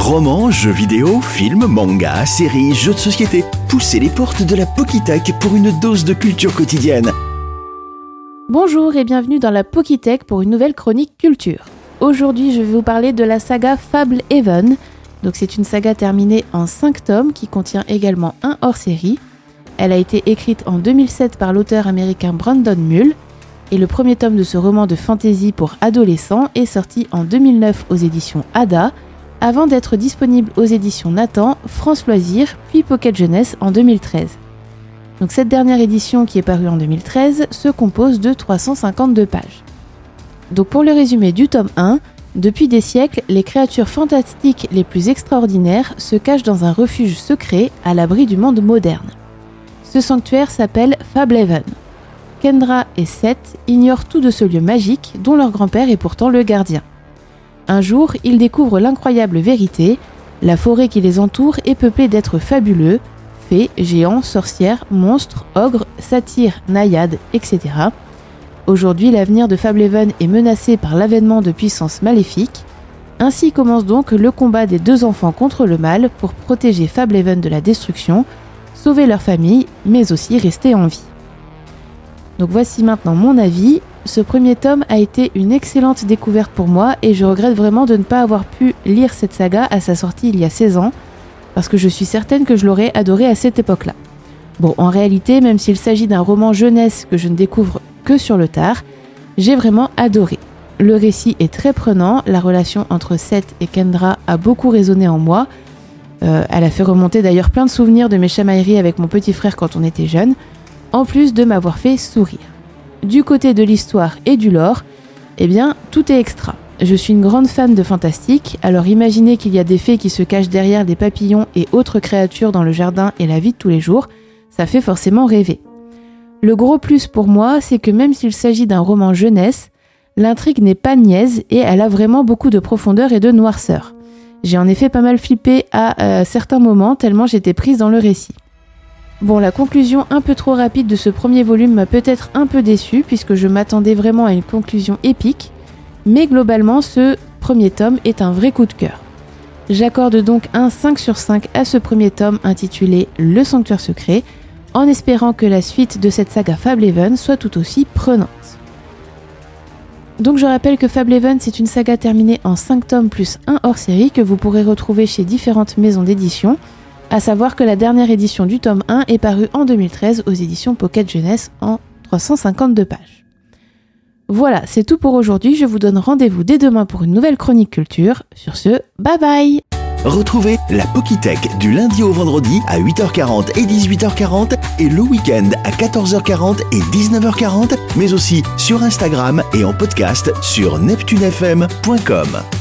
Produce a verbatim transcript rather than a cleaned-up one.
Romans, jeux vidéo, films, mangas, séries, jeux de société. Poussez les portes de la Pokitech pour une dose de culture quotidienne. Bonjour et bienvenue dans la Pokitech pour une nouvelle chronique culture. Aujourd'hui, je vais vous parler de la saga Fablehaven. Donc c'est une saga terminée en cinq tomes qui contient également un hors-série. Elle a été écrite en deux mille sept par l'auteur américain Brandon Mull et le premier tome de ce roman de fantasy pour adolescents est sorti en deux mille neuf aux éditions Ada, avant d'être disponible aux éditions Nathan, France Loisirs, puis Pocket Jeunesse en deux mille treize. Donc cette dernière édition qui est parue en deux mille treize se compose de trois cent cinquante-deux pages. Donc pour le résumé du tome un, depuis des siècles, les créatures fantastiques les plus extraordinaires se cachent dans un refuge secret à l'abri du monde moderne. Ce sanctuaire s'appelle Fablehaven. Kendra et Seth ignorent tout de ce lieu magique dont leur grand-père est pourtant le gardien. Un jour, ils découvrent l'incroyable vérité, la forêt qui les entoure est peuplée d'êtres fabuleux, fées, géants, sorcières, monstres, ogres, satyres, naïades, et cetera. Aujourd'hui, l'avenir de Fablehaven est menacé par l'avènement de puissances maléfiques. Ainsi commence donc le combat des deux enfants contre le mal pour protéger Fablehaven de la destruction, sauver leur famille, mais aussi rester en vie. Donc voici maintenant mon avis. Ce premier tome a été une excellente découverte pour moi et je regrette vraiment de ne pas avoir pu lire cette saga à sa sortie il y a seize ans, parce que je suis certaine que je l'aurais adoré à cette époque-là. Bon, en réalité, même s'il s'agit d'un roman jeunesse que je ne découvre que sur le tard, j'ai vraiment adoré. Le récit est très prenant, la relation entre Seth et Kendra a beaucoup résonné en moi. Euh, elle a fait remonter d'ailleurs plein de souvenirs de mes chamailleries avec mon petit frère quand on était jeunes, en plus de m'avoir fait sourire. Du côté de l'histoire et du lore, eh bien, tout est extra. Je suis une grande fan de fantastique, alors imaginez qu'il y a des fées qui se cachent derrière des papillons et autres créatures dans le jardin et la vie de tous les jours, ça fait forcément rêver. Le gros plus pour moi, c'est que même s'il s'agit d'un roman jeunesse, l'intrigue n'est pas niaise et elle a vraiment beaucoup de profondeur et de noirceur. J'ai en effet pas mal flippé à euh, certains moments tellement j'étais prise dans le récit. Bon, la conclusion un peu trop rapide de ce premier volume m'a peut-être un peu déçue puisque je m'attendais vraiment à une conclusion épique, mais globalement ce premier tome est un vrai coup de cœur. J'accorde donc un cinq sur cinq à ce premier tome intitulé Le Sanctuaire Secret, en espérant que la suite de cette saga Fablehaven soit tout aussi prenante. Donc je rappelle que Fablehaven c'est une saga terminée en cinq tomes plus un hors-série que vous pourrez retrouver chez différentes maisons d'édition, à savoir que la dernière édition du tome un est parue en deux mille treize aux éditions Pocket Jeunesse en trois cent cinquante-deux pages. Voilà, c'est tout pour aujourd'hui, je vous donne rendez-vous dès demain pour une nouvelle chronique culture. Sur ce, bye bye! Retrouvez la Pokitech du lundi au vendredi à huit heures quarante et dix-huit heures quarante et le week-end à quatorze heures quarante et dix-neuf heures quarante, mais aussi sur Instagram et en podcast sur neptune f m point com.